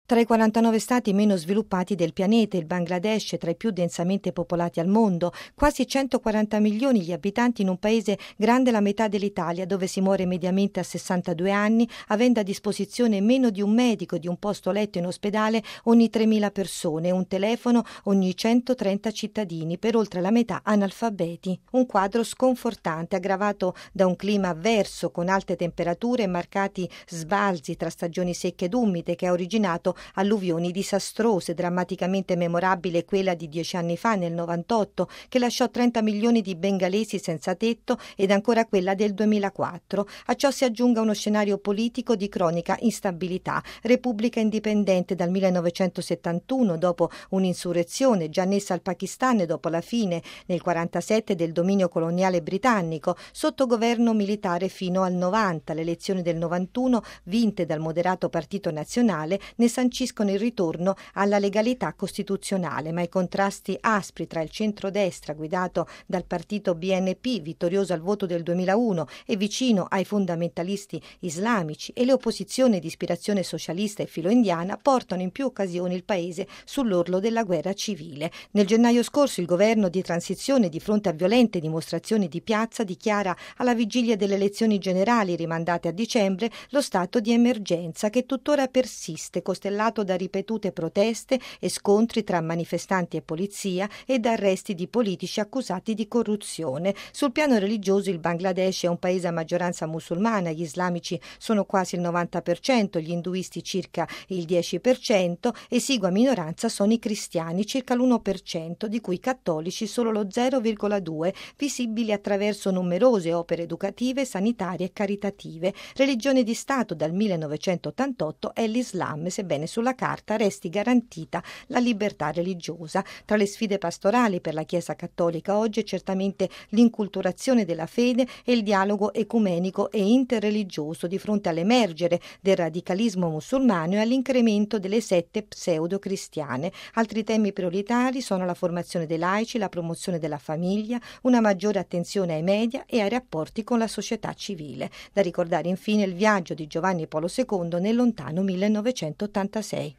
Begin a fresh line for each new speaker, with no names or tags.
Tra i 49 stati meno sviluppati del pianeta, il Bangladesh è tra i più densamente popolati al mondo, quasi 140 milioni gli abitanti in un paese grande la metà dell'Italia, dove si muore mediamente a 62 anni, avendo a disposizione meno di un medico, di un posto letto in ospedale ogni 3.000 persone e un telefono ogni 130 cittadini, per oltre la metà analfabeti. Un quadro sconfortante, aggravato da un clima avverso, con alte temperature e marcati sbalzi tra stagioni secche ed umide, che ha originato alluvioni disastrose. Drammaticamente memorabile quella di 10 anni fa, nel 98, che lasciò 30 milioni di bengalesi senza tetto, ed ancora quella del 2004. A ciò si aggiunga uno scenario politico di cronica instabilità. Repubblica indipendente dal 1971, dopo un'insurrezione già annessa al Pakistan dopo la fine nel 47 del dominio coloniale britannico, sotto governo militare fino al 90. Le elezioni del 91, vinte dal moderato Partito Nazionale, ne sanciscono il ritorno alla legalità costituzionale, ma i contrasti aspri tra il centrodestra guidato dal partito BNP, vittorioso al voto del 2001 e vicino ai fondamentalisti islamici, e le opposizioni di ispirazione socialista e filo-indiana, portano in più occasioni il paese sull'orlo della guerra civile. Nel gennaio scorso il governo di transizione, di fronte a violente dimostrazioni di piazza, dichiara alla vigilia delle elezioni generali rimandate a dicembre lo stato di emergenza, che tuttora persiste, costellato da ripetute proteste e scontri tra manifestanti e polizia e da arresti di politici accusati di corruzione. Sul piano religioso il Bangladesh è un paese a maggioranza musulmana, gli islamici sono quasi il 90%, gli induisti circa il 10%, esigua minoranza sono i cristiani, circa l'1%, di cui i cattolici solo lo 0,2%, visibili attraverso numerose opere educative, sanitarie e caritative. Religione di Stato dal 1988 è l'Islam, sebbene sulla carta resti garantita la libertà religiosa. Tra le sfide pastorali per la Chiesa cattolica oggi è certamente l'inculturazione della fede e il dialogo ecumenico e interreligioso di fronte all'emergere del radicalismo musulmano e all'incremento delle sette pseudo-cristiane. Altri temi prioritari sono la formazione dei laici, la promozione della famiglia, una maggiore attenzione ai media e ai rapporti con la società civile. Da ricordare infine il viaggio di Giovanni Paolo II nel lontano 1986.